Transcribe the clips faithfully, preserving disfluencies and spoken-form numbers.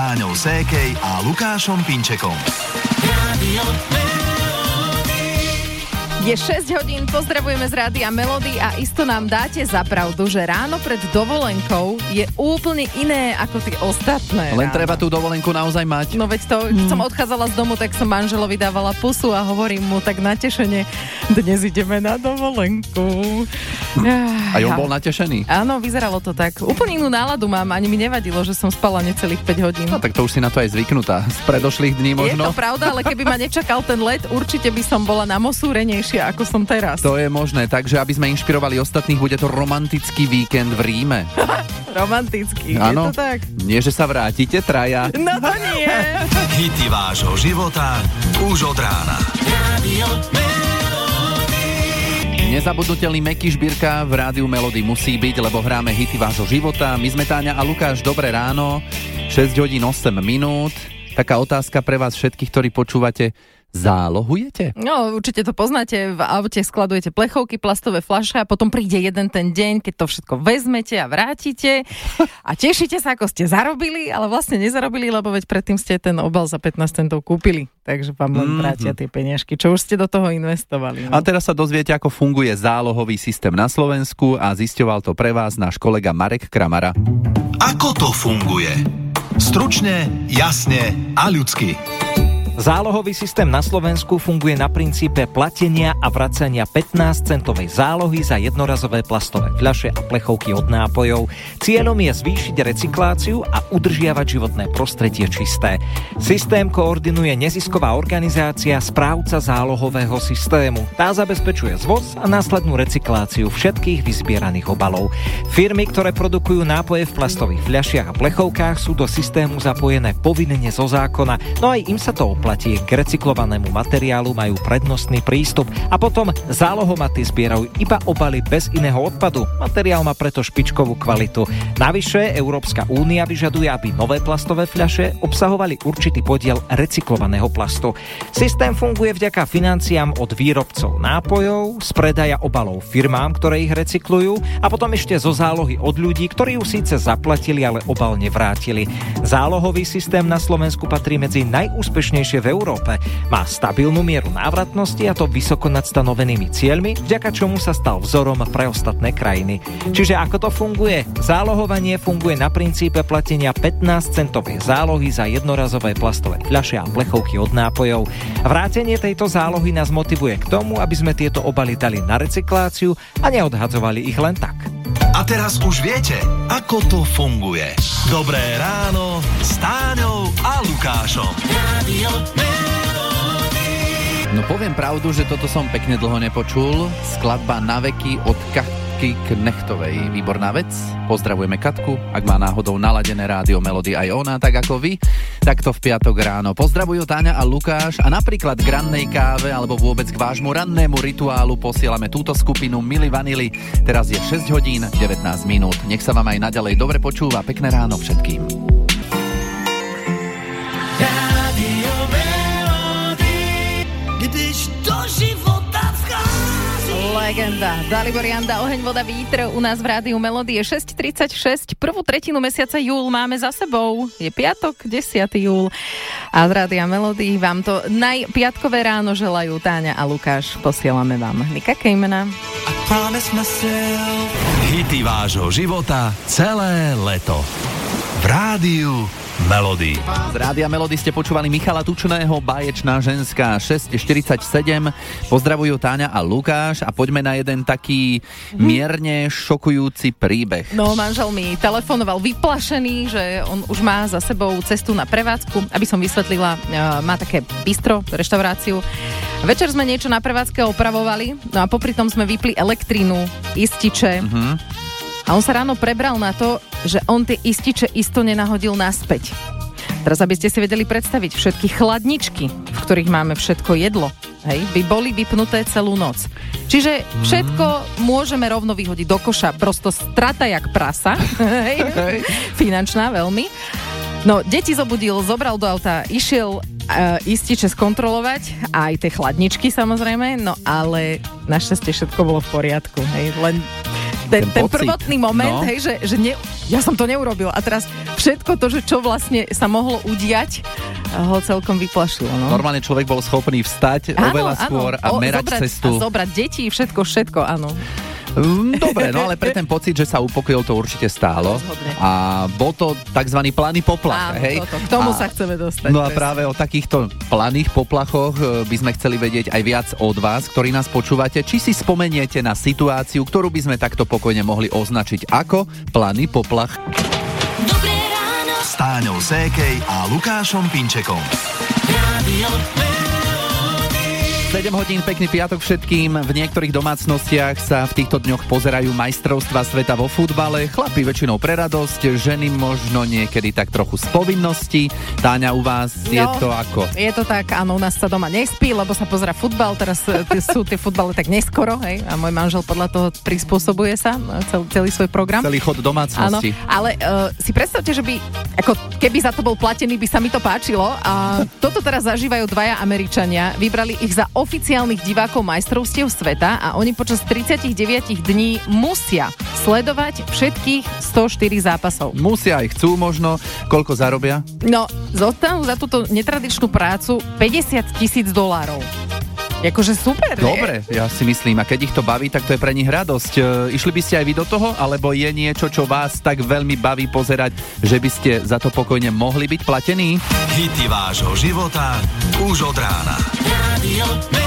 Táňou Sékej a Lukášom Pinčekom. Rádio Je šesť hodín, pozdravujeme z Rádia Melody a isto nám dáte za pravdu, že ráno pred dovolenkou je úplne iné ako tie ostatné. Len ráno. treba tú dovolenku naozaj mať. No veď to, keď som odchádzala z domu, tak som manželovi dávala pusu a hovorím mu tak natešene, dnes ideme na dovolenku. A on bol natešený? Áno, vyzeralo to tak. Úplne inú náladu mám, ani mi nevadilo, že som spala necelých päť hodín. No tak to už si na to aj zvyknutá. Z predošlých dní možno. Je to pravda, ale keby ma nečakal ten let, určite by som bola namosúrenejšia, ako som teraz. To je možné, takže aby sme inšpirovali ostatných, bude to romantický víkend v Ríme. Romantický, áno, je to tak? Nie, že sa vrátite traja. No to nie. Hity vášho života už od rána. Nezabudnutelný Meky Žbírka v Rádiu Melody musí byť, lebo hráme hity vášho života. My sme Táňa a Lukáš, dobré ráno, šesť hodín osem minút. Taká otázka pre vás všetkých, ktorí počúvate. Zálohujete? No, určite to poznáte, v aute skladujete plechovky, plastové fľaše a potom príde jeden ten deň, keď to všetko vezmete a vrátite a tešíte sa, ako ste zarobili, ale vlastne nezarobili, lebo veď predtým ste ten obal za pätnásť centov kúpili, takže vám len vrátia tie peniažky, čo už ste do toho investovali. No. A teraz sa dozviete, ako funguje zálohový systém na Slovensku a zisťoval to pre vás náš kolega Marek Kramara. Ako to funguje? Stručne, jasne a ľudsky. Zálohový systém na Slovensku funguje na princípe platenia a vracania pätnásťcentovej zálohy za jednorazové plastové fľaše a plechovky od nápojov. Cieľom je zvýšiť recykláciu a udržiavať životné prostredie čisté. Systém koordinuje nezisková organizácia Správca zálohového systému. Tá zabezpečuje zvoz a následnú recykláciu všetkých vyzbieraných obalov. Firmy, ktoré produkujú nápoje v plastových fľašiach a plechovkách, sú do systému zapojené povinne zo zákona, no aj im sa to oplatí. K recyklovanému materiálu majú prednostný prístup a potom zálohomaty zbierajú iba obaly bez iného odpadu. Materiál má preto špičkovú kvalitu. Navyše Európska únia vyžaduje, aby nové plastové fľaše obsahovali určitý podiel recyklovaného plastu. Systém funguje vďaka financiám od výrobcov nápojov, z predaja obalov firmám, ktoré ich recyklujú a potom ešte zo zálohy od ľudí, ktorí ju síce zaplatili, ale obal nevrátili. Zálohový systém na Slovensku patrí medzi najúspešnejšie v Európe. Má stabilnú mieru návratnosti a to vysoko nad stanovenými cieľmi, vďaka čomu sa stal vzorom pre ostatné krajiny. Čiže ako to funguje? Zálohovanie funguje na princípe platenia pätnásťcentovej zálohy za jednorazové plastové fľaše a plechovky od nápojov. Vrátenie tejto zálohy nás motivuje k tomu, aby sme tieto obaly dali na recykláciu a neodhadzovali ich len tak. A teraz už viete, ako to funguje. Dobré ráno s Táňou a Lukášom. Rádio No poviem pravdu, že toto som pekne dlho nepočul. Skladba Na veky od Katky Knechtovej. Výborná vec. Pozdravujeme Katku. Ak má náhodou naladené Rádio Melody aj ona, tak ako vy, tak to v piatok ráno. Pozdravujú Táňa a Lukáš a napríklad k rannej káve alebo vôbec k vášmu rannému rituálu posielame túto skupinu Mili Vanily. Teraz je šesť hodín devätnásť minút. Nech sa vám aj naďalej dobre počúva. Pekné ráno všetkým. Když do života vchází. Legenda. Dalibor Janda, Oheň, voda, vítr. U nás v Rádiu Melody je šesť tridsaťšesť. Prvú tretinu mesiaca júl máme za sebou. Je piatok, desiateho júla. A z Rádia Melody vám to najpiatkové ráno želajú Táňa a Lukáš. Posielame vám Nika Kejmena. Hity vášho života celé leto. V Rádiu Melody. Z Rádia Melody ste počúvali Michala Tučného, Báječná ženská, šesť štyridsaťsedem. Pozdravujú Táňa a Lukáš a poďme na jeden taký mierne šokujúci príbeh. No, manžel mi telefonoval vyplašený, že on už má za sebou cestu na prevádzku. Aby som vysvetlila, má také bistro, reštauráciu. Večer sme niečo na prevádzke opravovali, no a popri tom sme vypli elektrínu, ističe. Uh-huh. A on sa ráno prebral na to, že on tie ističe isto nenahodil naspäť. Teraz, aby ste si vedeli predstaviť, všetky chladničky, v ktorých máme všetko jedlo, hej, by boli vypnuté celú noc. Čiže všetko môžeme rovno vyhodiť do koša, prosto strata jak prasa, hej, finančná veľmi. No, deti zobudil, zobral do auta, išiel uh, ističe skontrolovať, aj tie chladničky samozrejme, no ale našťastie všetko bolo v poriadku, hej, len ten, ten, ten pocit. prvotný moment, No. hej, že, že ne, ja som to neurobil a teraz všetko to, že čo vlastne sa mohlo udiať, ho celkom vyplašilo. No. Normálne človek bol schopný vstať áno, oveľa skôr a o, merať zobrať, cestu. A zobrať deti, všetko, všetko, áno. Dobre, no ale pre ten pocit, že sa upokojil, to určite stálo. Rozhodne. A bol to takzvaný planý poplach, Áno, hej? toto, k tomu a, sa chceme dostať. No a presne. práve o takýchto planých poplachoch by sme chceli vedieť aj viac od vás, ktorí nás počúvate. Či si spomeniete na situáciu, ktorú by sme takto pokojne mohli označiť ako planý poplach. Dobré ráno. S Táňou Sékej a Lukášom Pinčekom. Rádio sedem hodín, pekný piatok všetkým. V niektorých domácnostiach sa v týchto dňoch pozerajú majstrovstvá sveta vo futbale. Chlapi väčšinou pre radosť, ženy možno niekedy tak trochu z povinnosti. Táňa, u vás No, je to ako? Je to tak, áno, u nás sa doma nespí, lebo sa pozerá futbal, teraz e, t- sú tie futbale tak neskoro, hej, a môj manžel podľa toho prispôsobuje sa cel, celý svoj program. Celý chod Áno, domácnosti. ale uh, si predstavte, že by, ako keby za to bol platený, by sa mi to páčilo. A toto teraz zažívajú dvaja Američania. Vybrali ich za oficiálnych divákov majstrovstiev sveta a oni počas tridsaťdeväť dní musia sledovať všetkých stoštyri zápasov. Musia aj chcú možno. Koľko zarobia? No, zostanú za túto netradičnú prácu päťdesiat tisíc dolárov. Akože super, nie? Dobre, ja si myslím. A keď ich to baví, tak to je pre nich radosť. E, išli by ste aj vy do toho? Alebo je niečo, čo vás tak veľmi baví pozerať, že by ste za to pokojne mohli byť platení? Hity vášho života už od rána. Rádio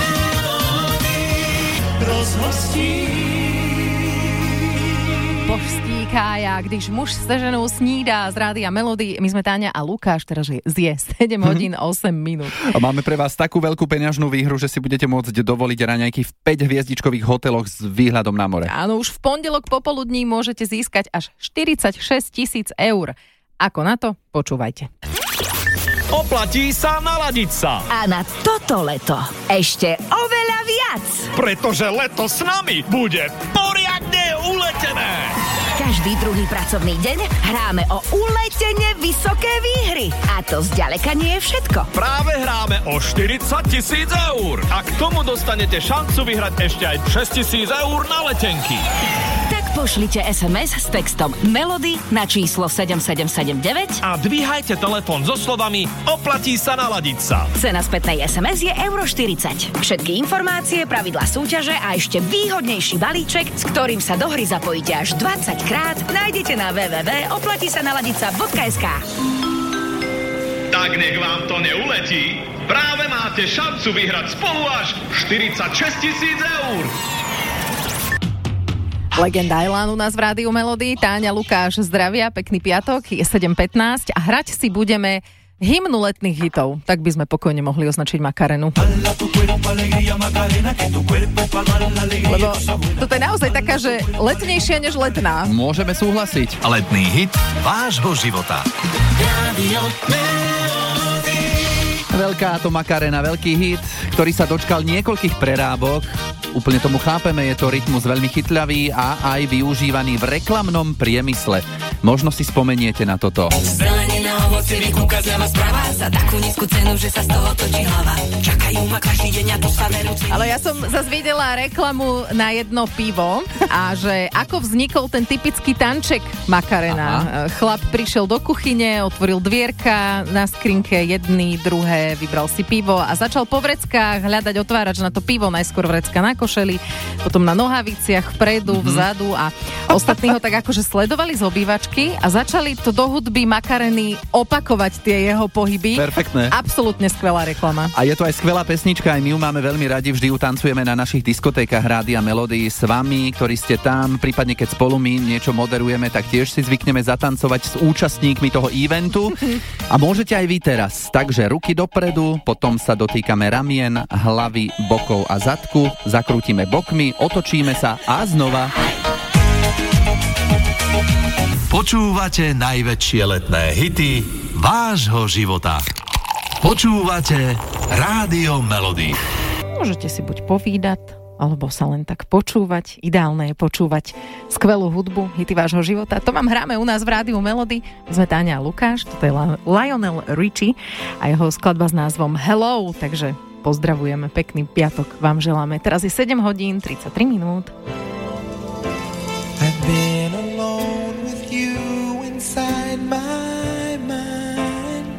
Božský Kája, když muž se ženou snídá z Rádia Melody. My sme Táňa a Lukáš, teraz je zje sedem hodín osem minút. A máme pre vás takú veľkú peňažnú výhru, že si budete môcť dovoliť raňajky v päťhviezdičkových hoteloch s výhľadom na more. Áno, už v pondelok popoludní môžete získať až štyridsaťšesť tisíc eur. Ako na to? Počúvajte. Oplatí sa naladiť sa, A na toto leto ešte oveľa viac. pretože leto s nami bude poriadne uletené. Každý druhý pracovný deň hráme o uletene vysoké výhry. A to zďaleka nie je všetko. Práve hráme o štyridsať tisíc eur a k tomu dostanete šancu vyhrať ešte aj šesť tisíc eur na letenky. Tak pošlite es em es s textom Melody na číslo sedem sedem sedem deväť. A dvíhajte telefón so slovami oplatí sa naladiť sa. Cena spätnej es em es je euro štyridsať. Všetky informácie, pravidlá súťaže a ešte výhodnejší balíček, s ktorým sa do hry zapojíte až dvadsať krát, nájdete na w w w bodka oplatisa bodka es ká. Tak nech vám to neuletí. Práve máte šancu vyhrať spolu až štyridsaťšesť tisíc eur. Legenda Elan u nás v Rádiu Melody. Táňa, Lukáš, zdravia, pekný piatok, je sedem pätnásť a hrať si budeme hymnu letných hitov. Tak by sme pokojne mohli označiť Macarenu. Lebo toto je naozaj taká, že letnejšia než letná. Môžeme súhlasiť. Letný hit vášho života. Veľká to Macarena, veľký hit, ktorý sa dočkal niekoľkých prerábok. Úplne tomu chápeme, je to rytmus veľmi chytľavý a aj využívaný v reklamnom priemysle. Možno si spomeniete na toto. Zelenina, ovocie, vykúka zľava sprava za takú nízku cenu, že sa z toho točí hlava. Čakajú ma každý deň a to sa verú. Ale ja som zase videla reklamu na jedno pivo a že ako vznikol ten typický tanček Macarena. Aha. Chlap prišiel do kuchyne, otvoril dvierka na skrinke, jedný, druhé, vybral si pivo a začal po vreckách hľadať otvárač na to pivo, najskôr vrecka na košeli, potom na nohaviciach, vpredu, mm-hmm. vzadu a ostatní ho tak akože sledovali z obývačky a začali to do hudby Macareny opakovať tie jeho pohyby. Perfektné. Absolútne skvelá reklama. A je to aj skvelá pesnička, aj my ju máme veľmi radi, vždy ju tancujeme na našich diskotékach Rádia Melody s vami, ktorí ste tam, prípadne keď spolu my niečo moderujeme, tak tiež si zvykneme zatancovať s účastníkmi toho eventu a môžete aj vy teraz. Takže ruky dopredu, potom sa dotýkame ramien, hlavy, bokov a zadku, zakrútime bokmi, otočíme sa a znova. Počúvate najväčšie letné hity vášho života. Počúvate Rádio Melody. Môžete si buď povídať, alebo sa len tak počúvať. Ideálne je počúvať skvelú hudbu, hity vášho života. To vám hráme u nás v Rádiu Melody. My sme Táňa a Lukáš, toto je Lionel Richie a jeho skladba s názvom Hello, takže pozdravujeme, pekný piatok vám želáme. Teraz je sedem hodín tridsaťtri minút. been alone with you inside my mind.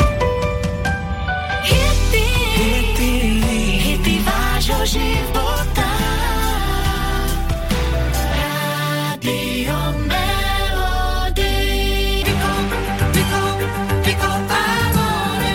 Hity, hity, hity vášho života. Rádio Melody. Piccolo, piccolo, piccolo amore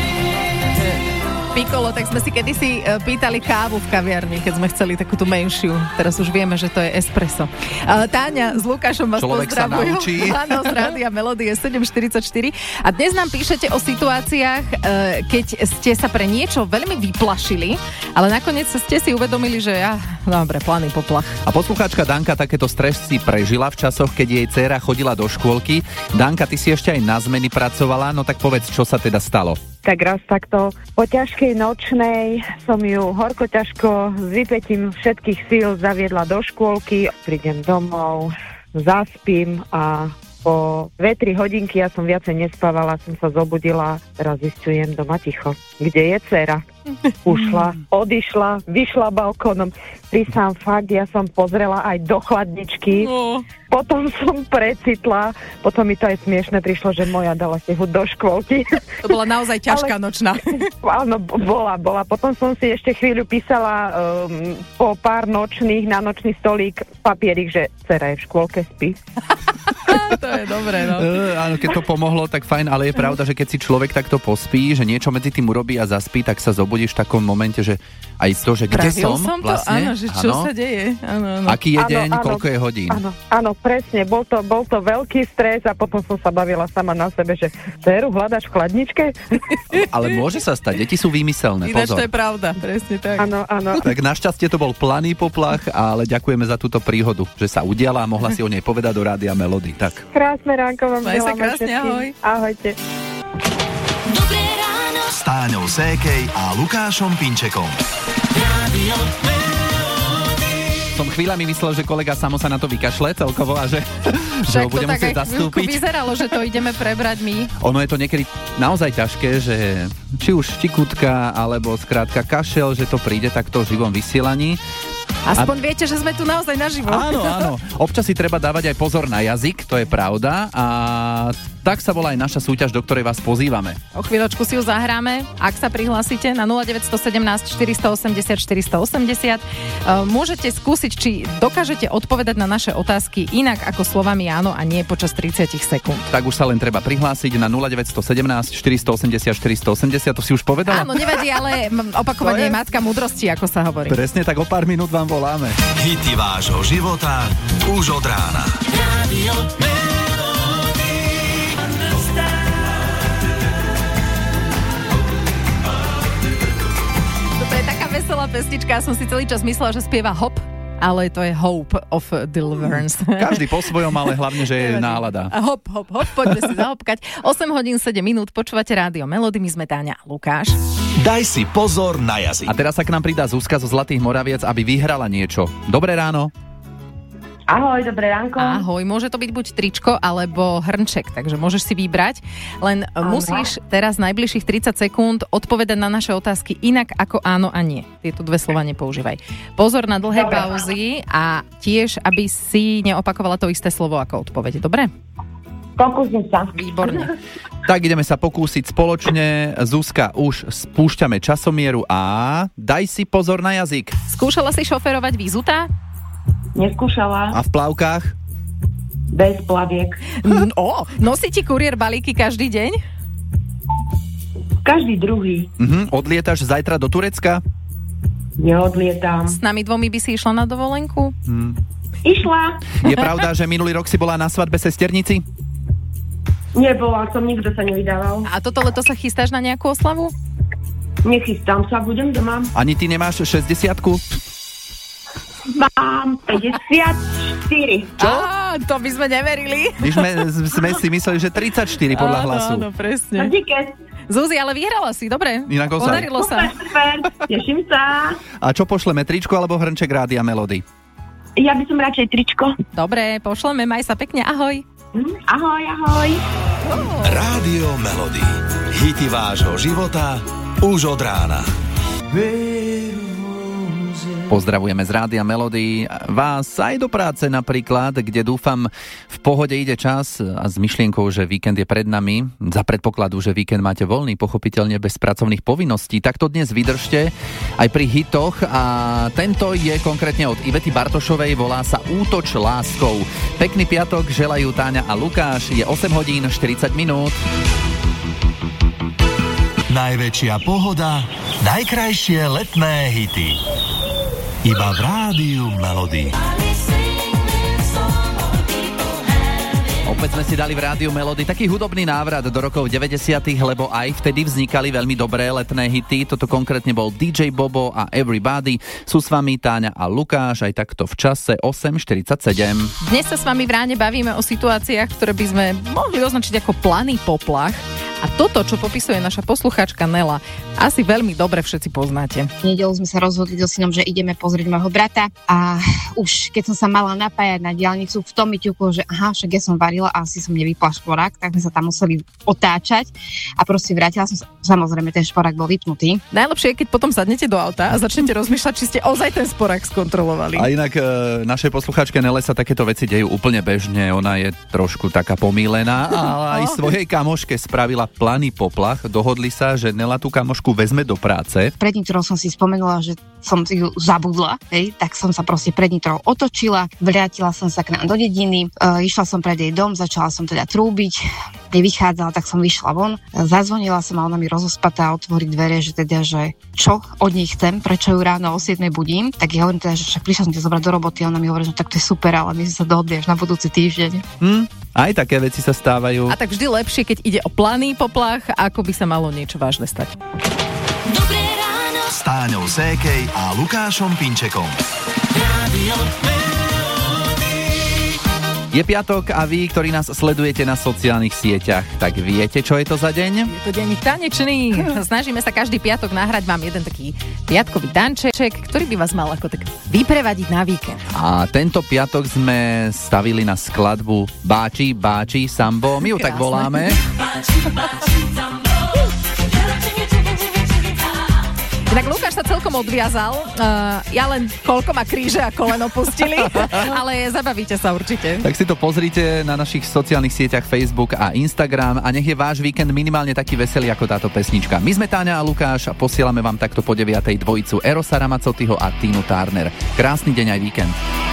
mio. Piccolo, tak sme si kedysi uh, pýtali kávu v kaviarni, keď sme chceli takú tú menšiu. Teraz už vieme, že to je espresso. Uh, Táňa s Lukášom vás Človek sa pozdravujú. naučí. Áno, z Rádia Melody je sedem štyridsaťštyri. A dnes nám píšete o situáciách, uh, keď ste sa pre niečo veľmi vyplašili, ale nakoniec ste si uvedomili, že ja, dobre, planý poplach. A poslucháčka Danka takéto stresy prežila v časoch, keď jej dcéra chodila do škôlky. Danka, ty si ešte aj na zmeny pracovala, no tak povedz, čo sa teda stalo. Tak raz takto po ťažkej nočnej som ju horko ťažko s vypätím všetkých síl zaviedla do škôlky. Prídem domov, zaspím a po dve tri hodinky, ja som viacej nespávala, som sa zobudila, teraz zistujem doma ticho. Kde je dcera? Ušla, odišla, vyšla balkónom. Prísam fakt, ja som pozrela aj do chladničky. No. Potom som precitla, potom mi to aj smiešne prišlo, že moja dala stehu do škôlky. To bola naozaj ťažká Ale... nočná. Áno, bola, bola. Potom som si ešte chvíľu písala um, po pár nočných na nočný stolík papierik, že dcera je v škôlke, spí. To je dobré, no. E, áno, keď to pomohlo, tak fajn, ale je pravda, že keď si človek takto pospí, že niečo medzi tým urobí a zaspí, tak sa zobudíš v takom momente, že aj to, že kde Pravil som, som to, vlastne. áno, že čo áno. sa deje. Áno, áno. Aký je Áno, deň, áno. koľko je hodín. Áno, áno, presne. Bol to, bol to veľký stres a potom som sa bavila sama na sebe, že dceru hľadaš v chladničke? Ale môže sa stať, deti sú výmyselné, Ináč pozor. to je pravda, presne tak. Áno, áno. Tak našťastie to bol planý poplach, ale ďakujeme za túto príhodu, že sa udiala a mohla si o nej povedať do Rádia Melody. Tak. Krásne ránko vám Maj sa želám krásne, všetkým. ahoj. Ahojte. Dobré ráno. S Táňou Sékej a Lukášom Pinčekom. Rádio Melody. Som chvíľami myslel, že kolega Samo sa na to vykašle celkovo a že, že ho Tak to bude tak musieť aj chvíľku zastúpiť. vyzeralo, že to ideme prebrať my. Ono je to niekedy naozaj ťažké, že či už štikútka, alebo skrátka kašel, že to príde takto v živom vysielaní. Aspoň a... viete, že sme tu naozaj naživo. Áno, áno. Občas si treba dávať aj pozor na jazyk, to je pravda. A tak sa volá aj naša súťaž, do ktorej vás pozývame. O chvíľočku si ju zahráme. Ak sa prihlásite na nula deväť jedna sedem štyri osem nula štyri osem nula, môžete skúsiť, či dokážete odpovedať na naše otázky inak ako slovami áno a nie počas tridsať sekúnd. Tak už sa len treba prihlásiť na nula deväť jedna sedem štyri osem nula štyri osem nula. To si už povedala? Áno, nevadí, ale opakovanie je matka múdrosti, ako sa hovorí. Presne, tak o pár minút vám voláme. Hity vášho života už od rána. Rádio Toto je taká veselá pesnička, ja som si celý čas myslela, že spieva Hop, ale to je Hope of Deliverance. Každý po svojom, ale hlavne, že je nálada. A hop, hop, hop, poďme si zahopkať. osem hodín sedem minút, počúvate Rádio Melody, my sme Táňa a Lukáš. Daj si pozor na jazyk. A teraz sa k nám pridá Zuzka zo Zlatých Moraviec, aby vyhrala niečo. Dobré ráno. Ahoj, dobré ránko. Ahoj, môže to byť buď tričko alebo hrnček, takže môžeš si vybrať, len Áno. musíš teraz najbližších tridsať sekúnd odpovedať na naše otázky inak ako áno a nie. Tieto dve slova nepoužívaj. Pozor na dlhé Dobre. pauzy a tiež, aby si neopakovala to isté slovo ako odpoveď. Dobre? Pokúsim sa. Výborne. Tak ideme sa pokúsiť spoločne. Zuzka, už spúšťame časomieru a daj si pozor na jazyk. Skúšala si šoferovať výzutá? Neskúšala. A v plavkách? Bez plaviek. N- o, nosí ti kuriér balíky každý deň? Každý druhý. Mhm, odlietaš zajtra do Turecka? Neodlietam. S nami dvomi by si išla na dovolenku? Hm. Išla. Je pravda, že minulý rok si bola na svadbe sesternici? Nebola som, nikto sa nevydával. A toto leto sa chystáš na nejakú oslavu? Nechystám sa, budem doma. Ani ty nemáš šesťdesiatku? Mám päťdesiatštyri. Čo? Á, to by sme neverili. My sme, sme si mysleli, že tridsaťštyri podľa áno, hlasu. Áno, presne. Díky. Zuzi, ale vyhrala si, dobre. Inak ozaj. Podarilo sa. Super, super. Teším sa. A čo pošleme, tričko alebo hrnček Rádia Melody? Ja by som radšej tričko. Dobre, pošleme, maj sa pekne, ahoj. Hm, ahoj, ahoj. Rádio Melody. Hity vášho života už od rána. Pozdravujeme z Rádia Melody vás aj do práce napríklad, kde dúfam v pohode ide čas a s myšlienkou, že víkend je pred nami. Za predpokladu, že víkend máte voľný, pochopiteľne bez pracovných povinností. Tak to dnes vydržte aj pri hitoch a tento je konkrétne od Ivety Bartošovej, volá sa Útoč láskou. Pekný piatok želajú Táňa a Lukáš, je osem hodín štyridsať minút. Najväčšia pohoda, najkrajšie letné hity. Iba v Rádiu Melody. Opäť sme si dali v Rádiu Melody taký hudobný návrat do rokov deväťdesiatych, lebo aj vtedy vznikali veľmi dobré letné hity. Toto konkrétne bol dý džej Bobo a Everybody. Sú s vami Táňa a Lukáš, aj takto v čase osem štyridsaťsedem. Dnes sa s vami v ráne bavíme o situáciách, ktoré by sme mohli označiť ako planý poplach. A toto, čo popisuje naša poslucháčka Nela, asi veľmi dobre všetci poznáte. V nedeľu sme sa rozhodli so synom, že ideme pozrieť môjho brata a už keď som sa mala napájať na diaľnicu, v tom mi ťuklo, že aha, však ja som varila a asi som nevypla šporák, tak sme sa tam museli otáčať a proste vrátila som sa, samozrejme ten šporák bol vypnutý. Najlepšie je, keď potom sadnete do auta a začnete rozmýšľať, či ste ozaj ten sporák skontrolovali. A inak e, našej poslucháčke Nele sa takéto veci dejú úplne bežne, ona je trošku taká pomílená, ale aj svojej kamoške spravila planý poplach. Dohodli sa, že Nela tú kamošku vezme do práce. Pred Nitrou som si spomenula, že som ju zabudla, hej, tak som sa proste pred Nitrou otočila, vrátila som sa k nám do dediny, e, išla som pred jej dom, začala som teda trúbiť, nevychádzala, tak som vyšla von, zazvonila som a ona mi rozospatá otvorí dvere, že teda, že čo od nej chcem, prečo ju ráno o siedmej budím, tak ja hovorím teda, že však prišla som ťa zobrať do roboty a ona mi hovorí, že tak to je super, ale my sa dohodli až na budúci týždeň. Hm, aj také veci sa stávajú. A tak vždy lepšie, keď ide o planý poplach, ako by sa malo niečo vážne stať. Dobré ráno S Táňou Sékej a Lukášom Pinčekom. Rádio Je piatok a vy, ktorí nás sledujete na sociálnych sieťach, tak viete, čo je to za deň? Je to deň tanečný. Snažíme sa každý piatok nahrať vám jeden taký piatkový tanček, ktorý by vás mal ako tak vyprevadiť na víkend. A tento piatok sme stavili na skladbu Báči, Báči, Sambo. My ju tak voláme. Tak Lukáš sa celkom odviazal. Uh, ja len koľko ma kríže a koleno pustili, ale zabavíte sa určite. Tak si to pozrite na našich sociálnych sieťach Facebook a Instagram a nech je váš víkend minimálne taký veselý ako táto pesnička. My sme Táňa a Lukáš a posielame vám takto po deviatej dvojicu Erosa Ramazzotiho a Tinu Turner. Krásny deň aj víkend.